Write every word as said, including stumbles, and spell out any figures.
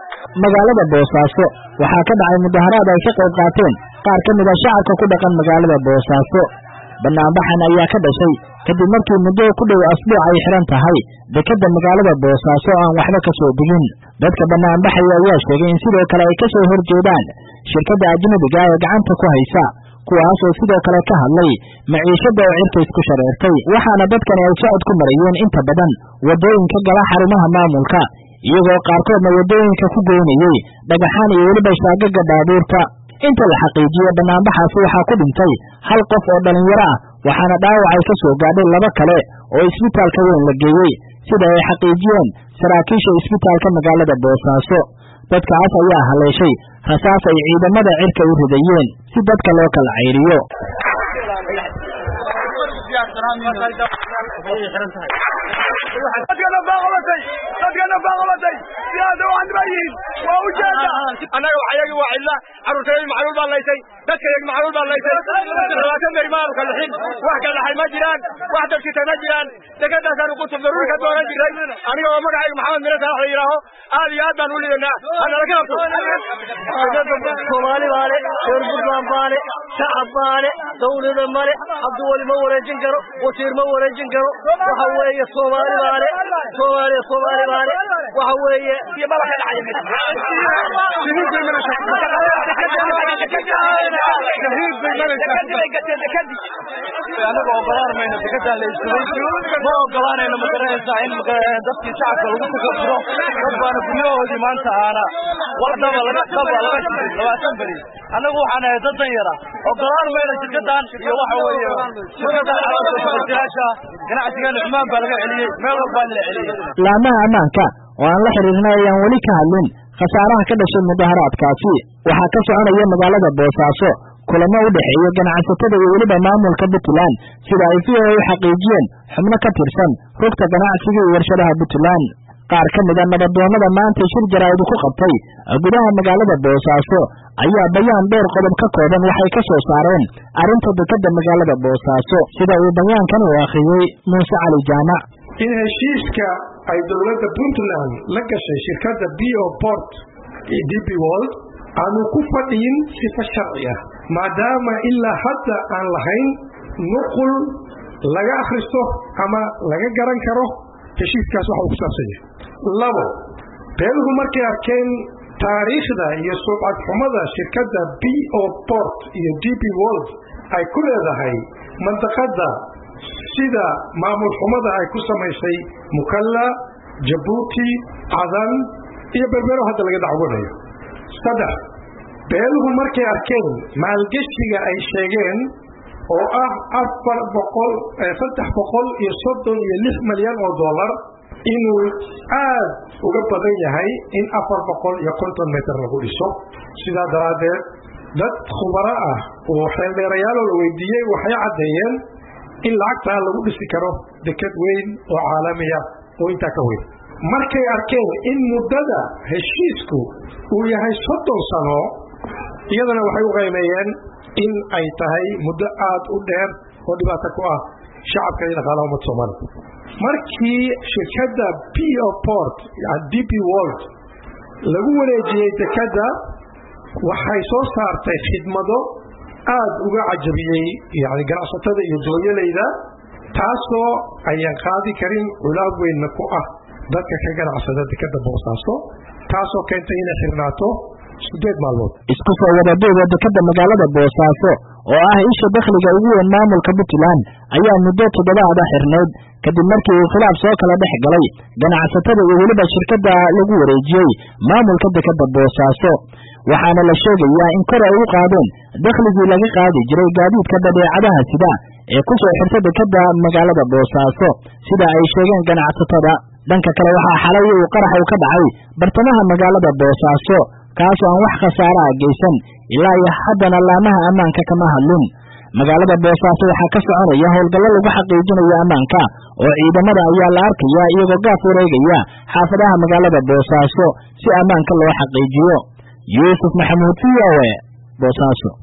magaalada Boosaaso waxaa ka dhacay mudaharaad ay ka qayb qaateen qaar ka mid ah shacabka ku dhaqan magaalada Boosaaso. Banaanbaxan ayaa ka dhashay kadib markii muddo ku dhow asbuuc ay xiran tahay dekedda magaalada Boosaaso aan waxba ka soo digin. Dadka banaanbaxaya ayaa sheegay in sidoo kale ay ka soo horjeedaan shirkadda ajnabiga ee gacanta ku haysa, kuwaas oo sidoo kale ka hadlay maciishada oo cirka isku shareertay. Waxaana dadkan ay socod ku marayeen inta badan wadooyinka gala xarumaha maamulka, iyagoo qaarkoodna wadooyinka ku goynayay dhagaxaan iyo weliba shaagaga baabuurta. Inta la xaqiijiyay banaanbaxaasi waxaa ku dhintay hal qof oo dhalinyaro ah, waxaana dhaawac ay ka soo gaadhay laba kale oo isbitaalka weyn la geeyey, sida ay xaqiijiyeen saraakiisha isbitaalka magaalada Boosaaso. Dadkaas ayaa haleeshay rasaas ay ciidamada cirka u ridayeen si dadka loo kala ceyriyo. dadkana baaqabatay dadkana baaqabatay siyaada waan bayin waa u jeeda anaga waxayagi waa illa carruurtay macluul baa laysay dadka yag macluul baa laysay labaatan bari maal kala xin wax kala hay ma jiraan wax dadka ma jiraan degadaas aan ku tufdaruur ka dooran jiray aniga oo magacayga maxamed mira sax yiraaho aad iyo aad baan u leeyahay ana la kala Soomaali baale Puntland baale shacab baale dawladda male abdu wali ma wareejin karo wasiir ma wareejin karo waxa weeye Soomaali baale Soomaali Soomaali baale waxa weeye iyo bala ka dhacay anaga ogolaanayna dekedda la isku ma ogolaanayna magaraysa in dadkii shacabka lagu kufuro dad baan guryahoodii maanta aana waxdaba laga qaba laga labaatan bari anagu waxaan ahay dad yara ogolaan mayna shirkadan iyo waxa weeye shirkada calaamadaha ganacsiga Nucmaan baa laga celiyay meel walba la celiyay. Laamaha ammaanka oo aan la xiriirnay ayaan weli ka hadlin khasaaraha ka dhashay mudaharaadkaasi. Waxaa ka soconaya magaalada Boosaaso kulamo u dhaxeeya ganacsatada iyo weliba maamulka Puntland, sida ay v o a u xaqiijiyeen xubno ka tirsan rugta ganacsiga iyo warshadaha Puntland. Qaar ka mid ah nabadoonnada maanta shir jaraa'id ku qabtay gudaha magaalada Boosaaso ayaa bayaan dhowr qodob ka kooban waxay ka soo saareen arrinta dekedda magaalada Boosaaso, sida uu bayaankan u akhriyay Muuse Cali Jaamac. In heshiiska ay dowladda Puntland la gashay shirkadda B O Port iyo D P World aanu ku fadhiyin sifa sharci ah, maadaama ilaa hadda aan lahayn nuqul laga akhristo ama laga garan karo heshiiskaas waxa uu ku saabsan yahay. Labo, beeluhu markay arkeen taariikhda iyo sumcad xumada shirkadda B O Port iyo D P World ay ku leedahay mandaqada, sida maamul xumada ay ku samaysay Mukalla, Jabuuti, Cadan iyo Berbero hadda laga dacwanayo. Saddex, beeluhu markay arkeen maalgashiga ay sheegeen oo ah afar boqol saddex boqol iyo soddon iyo lix milyan oo dollar inuu aad uga badan yahay in afar boqol iyo konton mitir lagu dhiso. sidaa daraadeed dad khubaro ah oo xeeldheerayaal la weydiiyey waxay caddeeyeen in lacagtaa lagu dhisi karo deked weyn oo caalami ah oo intaa ka weyn. markay arkeen in muddada heshiisku uu yahay soddon sano, iyadana waxay u qiimeeyeen in ay tahay muddo aad u dheer oo dhibaato ku ah shacabka iyo dhaqaalaha ummadda Soomaaliya. markii shirkadda B O Port iyo D P World lagu wareejiyay dekedda, waxay soo saartay khidmado aad uga cajabiyey yani ganacsatada iyo dooyalayda, taasoo ayaan qaadi karin culaab weynna ku ah dadka ka ganacsada dekedda Boosaaso, taasoo keentay inay xirnaato sideed maalmood. Isku soo wadadeeda dekedda magaalada Boosaaso oo ah isha dakhliga ugu weyn maamulka Puntland ayaa muddo toddobaad ah xirneed kadib markii uu khilaaf soo kala dhex galay ganacsatada iyo weliba shirkadda lagu wareejiyey maamulka dekedda Boosaaso. waxaana la sheegayaa in kor ay u qaadeen dakhligii laga qaadi jiray gaadiidka badeecadaha sida ee ku soo xirtay dekedda magaalada Boosaaso, sida ay sheegeen ganacsatada. dhanka kale waxaa xalay uu qarax u ka dhacay bartamaha magaalada Boosaaso, kaasoo aan wax khasaare ah geysan ilaa iyo haddana laamaha ammaanka kama hadlin. magaalada Boosaaso waxaa ka soconaya howlgallo lagu xaqiijinayo ammaanka oo ciidamada ayaa la arkaya iyagoo gaaf wareegaya xaafadaha magaalada Boosaaso si ammaanka loo xaqiijiyo. Yusuf Maxamuud, V O A, Boosaaso.